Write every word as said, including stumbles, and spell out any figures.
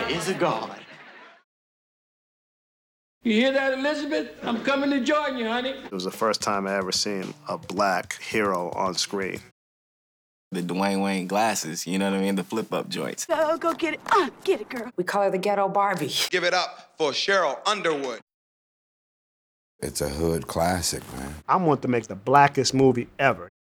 is a God. You hear that, Elizabeth? I'm coming to join you, honey. It was the first time I ever seen a black hero on screen. The Dwayne Wayne glasses, you know what I mean? The flip-up joints. Go, go get it. Uh, get it, girl. We call her the Ghetto Barbie. Give it up for Cheryl Underwood. It's a hood classic, man. I want to make the blackest movie ever.